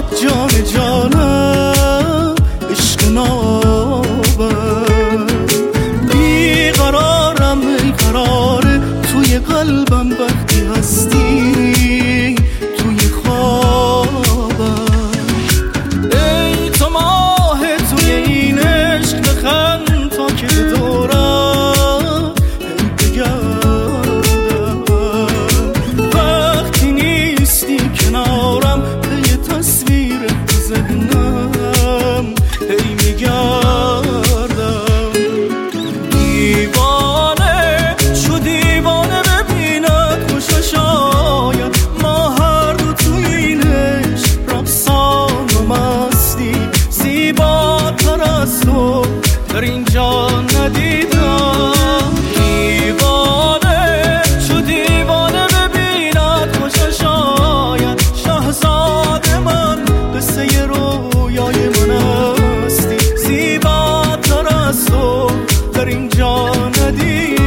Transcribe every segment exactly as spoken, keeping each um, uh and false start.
جان جانم عشق نابم، بیقرارم ای قراره توی قلبم وقتی هستی توی خوابم. ای تو ماه توی این عشق بخند تا که دورم ای بگردم، وقتی نیستی کنارم یه تصویر تو ذهنم ای میگردم. دیوانه چو دیوانه ببیند خوشا شاید ما هر دو توی این عشق رقصان و مستی، زیباتر از تو در اینجا ندیدم. دیوانه چو دیوانه ببیند خوشا شاید شاهزاده من قصه رویای من هستی، زیباتر از تو در اینجا ندیدم.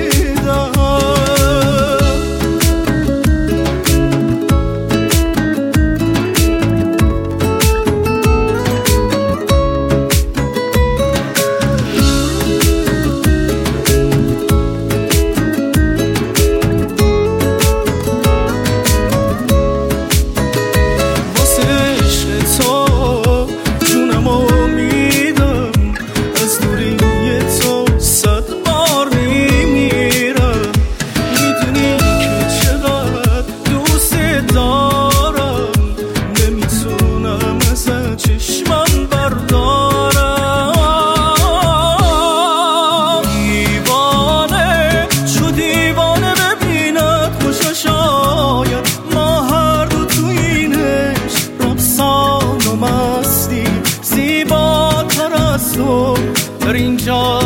واسه عشق تو جونمو میدم، از دوری تو صد بار میمیرم. میدونی که چقدر دوست دارم، نمیتونم از چشمم بردارم. دیوانه چو دیوانه ببیند خوشا شاید ما هر دو توی این عشق رقصان و مستی، زیباتر از تو در اینجا